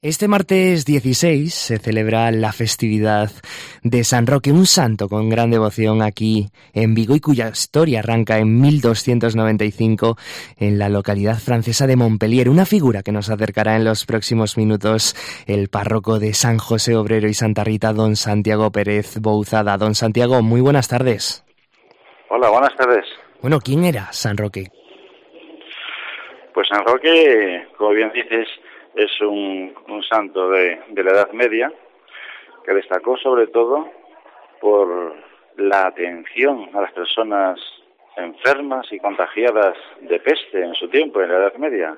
Este martes 16 se celebra la festividad de San Roque, un santo con gran devoción aquí en Vigo y cuya historia arranca en 1295 en la localidad francesa de Montpellier. Una figura que nos acercará en los próximos minutos el párroco de San José Obrero y Santa Rita, don Santiago Pérez Bouzada. Don Santiago, muy buenas tardes. Hola, buenas tardes. Bueno, ¿quién era San Roque? Pues San Roque, como bien dices, es un santo de la Edad Media que destacó sobre todo por la atención a las personas enfermas y contagiadas de peste en su tiempo, en la Edad Media,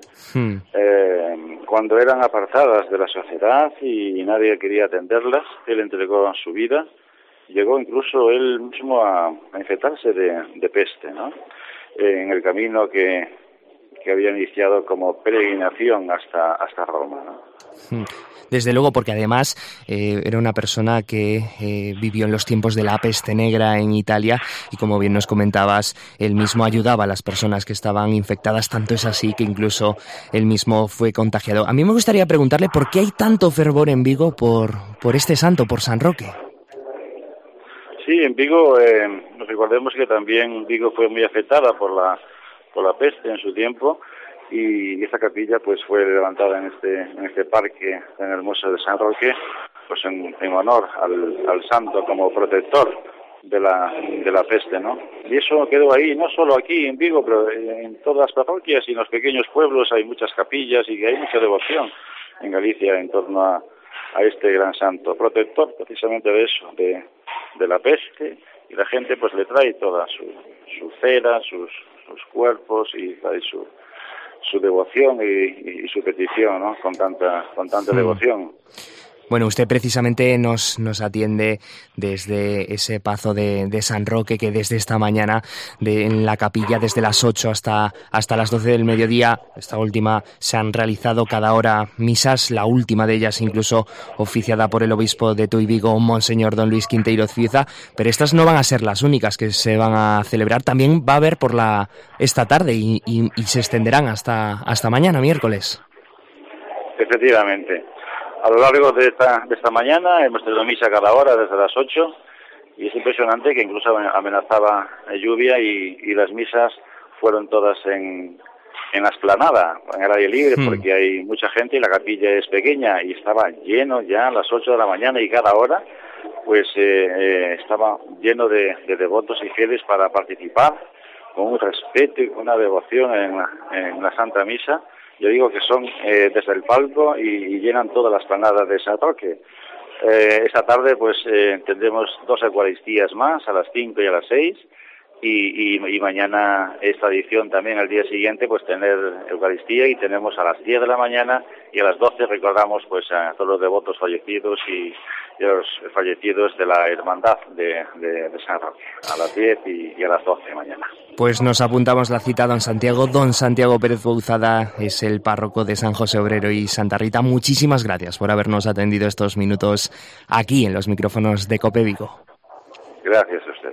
cuando eran apartadas de la sociedad y nadie quería atenderlas. Él entregó su vida, llegó incluso él mismo a infectarse de peste, ¿no? En el camino que había iniciado como peregrinación hasta Roma, ¿no? Desde luego, porque además era una persona que vivió en los tiempos de la peste negra en Italia y, como bien nos comentabas, él mismo ayudaba a las personas que estaban infectadas. Tanto es así que incluso él mismo fue contagiado. A mí me gustaría preguntarle por qué hay tanto fervor en Vigo por este santo, por San Roque. Sí, en Vigo, recordemos que también Vigo fue muy afectada por la peste en su tiempo, y esta capilla pues fue levantada en este parque tan hermoso de San Roque, pues en honor al santo como protector de la peste, ¿no? Y eso quedó ahí, no solo aquí en Vigo, pero en todas las parroquias y en los pequeños pueblos hay muchas capillas y hay mucha devoción en Galicia en torno a este gran santo, protector precisamente de eso, de la peste, y la gente pues le trae toda su cera, sus cuerpos y su devoción y su petición, ¿no? Con tanta devoción. Bueno, usted precisamente nos atiende desde ese pazo de San Roque, que desde esta mañana en la capilla, desde las 8 hasta las 12 del mediodía, esta última, se han realizado cada hora misas, la última de ellas incluso oficiada por el obispo de Tui Vigo, Monseñor don Luis Quinteiro Cieza, pero estas no van a ser las únicas que se van a celebrar. También va a haber esta tarde y se extenderán hasta mañana, miércoles. Efectivamente. A lo largo de esta mañana hemos tenido misa cada hora desde las 8 y es impresionante que incluso amenazaba lluvia y las misas fueron todas en la explanada, en el aire libre, porque hay mucha gente y la capilla es pequeña y estaba lleno ya a las 8 de la mañana y cada hora pues estaba lleno de devotos y fieles para participar con un respeto y con una devoción en la Santa Misa. Yo digo que son desde el palco y llenan todas las planadas de San Roque. Esta tarde pues tendremos 2 Eucaristías más, a las 5 y a las 6, y mañana es tradición también al día siguiente pues tener Eucaristía, y tenemos a las 10 de la mañana y a las 12 recordamos pues a todos los devotos fallecidos y los fallecidos de la hermandad de San Roque, a las 10 y a las 12 mañana. Pues nos apuntamos la cita, don Santiago. Don Santiago Pérez Bouzada es el párroco de San José Obrero y Santa Rita. Muchísimas gracias por habernos atendido estos minutos aquí en los micrófonos de COPE Vigo. Gracias a usted.